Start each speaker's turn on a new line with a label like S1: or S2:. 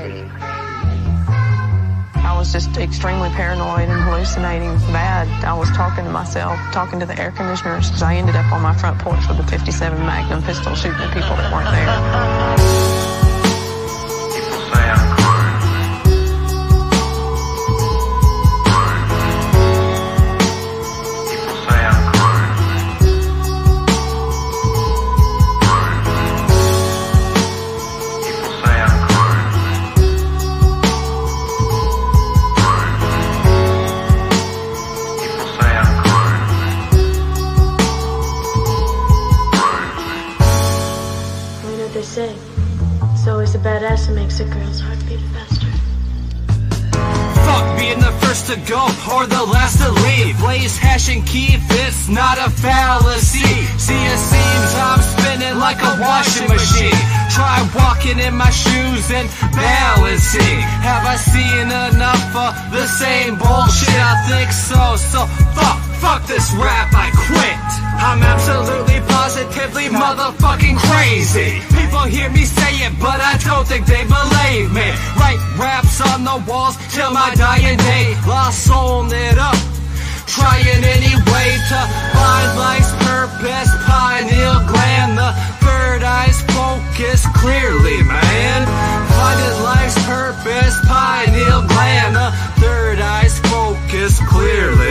S1: I was just extremely paranoid and hallucinating bad. I was talking to myself, talking to the air conditioners. I ended up on my front porch with a .57 Magnum pistol shooting at people that weren't there.
S2: They say it's always a badass that makes a girl's heart beat faster.
S3: Fuck being the first to go or the last to leave. Blaze, hash, and keep, it's not a fallacy. See, it seems I'm spinning like a washing machine. Try walking in my shoes and balancing. Have I seen enough of the same bullshit? I think so, so fuck this rap, I quit. I'm absolutely positively motherfucking crazy. People hear me say it, but I don't think they believe me. Write raps on the walls till my dying day. Lost soul it up, trying any way to find life's purpose. Pineal gland, the third eye's focus clearly, man. Finding life's purpose, pineal gland, the third eye's focus clearly.